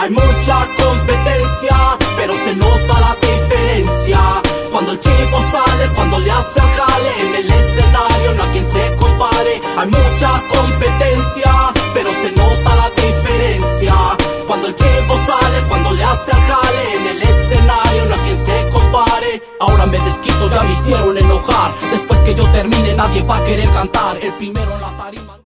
Hay mucha competencia, pero se nota la diferencia. Cuando el chico sale, cuando le hace el jale, en el escenario no hay quien se compare. Hay mucha competencia, pero se nota la diferencia. Cuando el chico sale, cuando le hace el jale, en el escenario no hay quien se compare. Ahora me desquito, ya me hicieron enojar. Después que yo termine nadie va a querer cantar. El primero en la